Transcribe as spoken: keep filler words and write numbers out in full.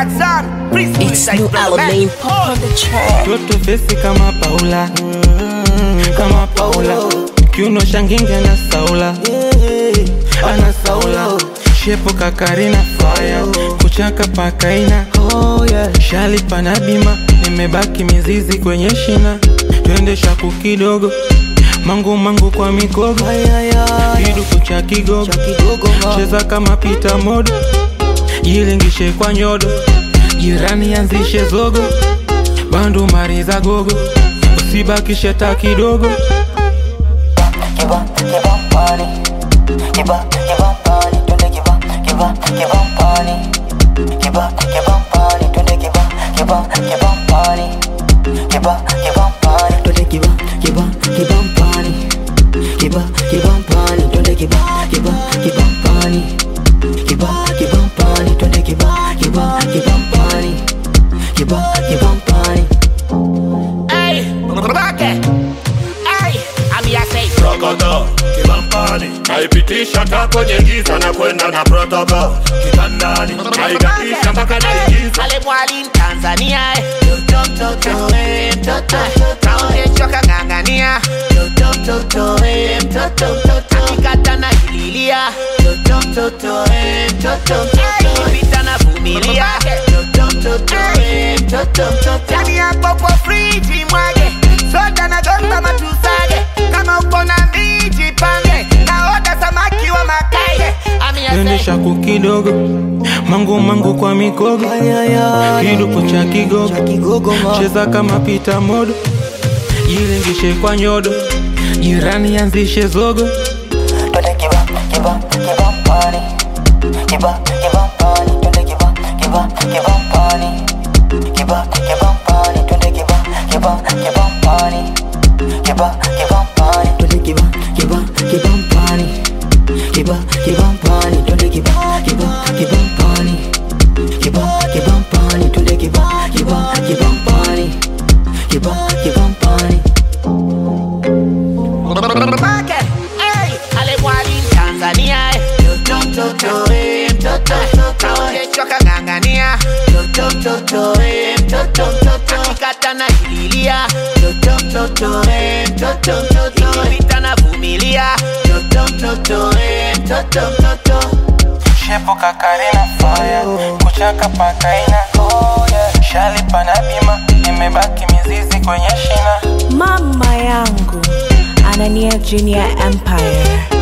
Jackson, please It's new Alamein pop on the track. Toto fesi kama Paula, kama Paula. Kiuno shangingi ana saula, ana saula. Shepo kakarina fire, kuchaka pakaina. Shali panabima, nimebaki mizizi kwenye shina. Twende shaku kidogo, mangu mangu kwa mikogo. Kidu kucha kigogo, cheza kama pita modo. Jilingishe kwa nyodo, jirani anzishe zogo. Bandu mariza gogo, usibakishe ta kidogo. Give up, give up, party. Give up, give up, party. Don't give up, give up, give up, party. Give up, give up, party. Don't give up, give up, give up, party. Give up, give up, party. Don't give up, give up, give up, party. Give up, give up, party. Don't give up, give up, give up, party. Give up, give up, party. Don't give up, give up, give up, party. Give up, give up, party. Hey, rock it. Hey, I'm here say Rokoto, kibampani naipitisha tako kwenye giza na kwenda na protocol. Kitandani, naigatisha mpaka naigiza Ale mwali Tanzania eh. Mtoto eh, mtoto Kaone choka ngangania Mtoto eh, mtoto Akikata na ililia Mtoto eh, mtoto Akipita na vumilia Mtoto eh, mtoto Jani ya popo friji mwage Soda na gomba matusage Kama uko na miji pange Na oda samaki wa makaye Twende shaku kidogo, mangu mangu kwa mikogo. Kidu kucha kigogo, cheza kama pita modo. Jilingishe kwa nyodo, jirani anzishe zogo. Don't give up, give up, give up, party. Give up, give up, party. Don't give up, give up, give up, party. Give up, give up, party. Don't give up, give up, give up, party. Give up, give up, party. Don't give up, give up, give up, party. Give up, give up, party. Don't give up, give up, give up, party. Give up, give up, party. Don't give up, give up, give up, party. Give up, give up, party. Market, hey, ale mwali Tanzania eh. Mtoto eh, mtoto Kaone choka ngangania Mtoto eh, mtoto Akikata na ililia Mtoto eh, mtoto Ikipita na vumilia Mtoto eh, mtoto Shepo kakarina fire, kuchaka pakaina. Shali panabima, nimebaki mizizi kwenye shina. Mama yangu Anania Junior Empire.